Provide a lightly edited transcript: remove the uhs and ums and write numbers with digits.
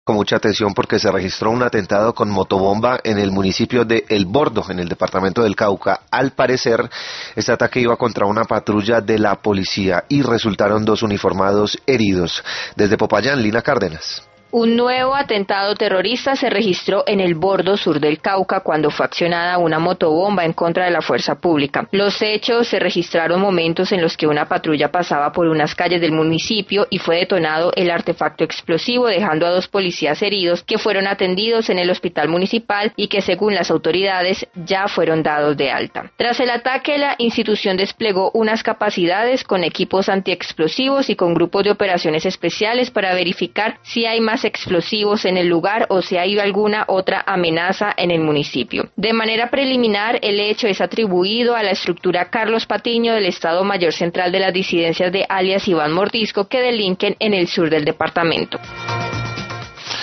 Con mucha atención porque se registró un atentado con motobomba en el municipio de El Bordo, en el departamento del Cauca. Al parecer, este ataque iba contra una patrulla de la policía y resultaron 2 uniformados heridos. Desde Popayán, Lina Cárdenas. Un nuevo atentado terrorista se registró en el Bordo sur del Cauca cuando fue accionada una motobomba en contra de la fuerza pública. Los hechos se registraron momentos en los que una patrulla pasaba por unas calles del municipio y fue detonado el artefacto explosivo, dejando a 2 policías heridos que fueron atendidos en el hospital municipal y que, según las autoridades, ya fueron dados de alta. Tras el ataque, la institución desplegó unas capacidades con equipos antiexplosivos y con grupos de operaciones especiales para verificar si hay más explosivos en el lugar o si hay alguna otra amenaza en el municipio. De manera preliminar, el hecho es atribuido a la estructura Carlos Patiño del Estado Mayor Central de las Disidencias de alias Iván Mordisco, que delinquen en el sur del departamento.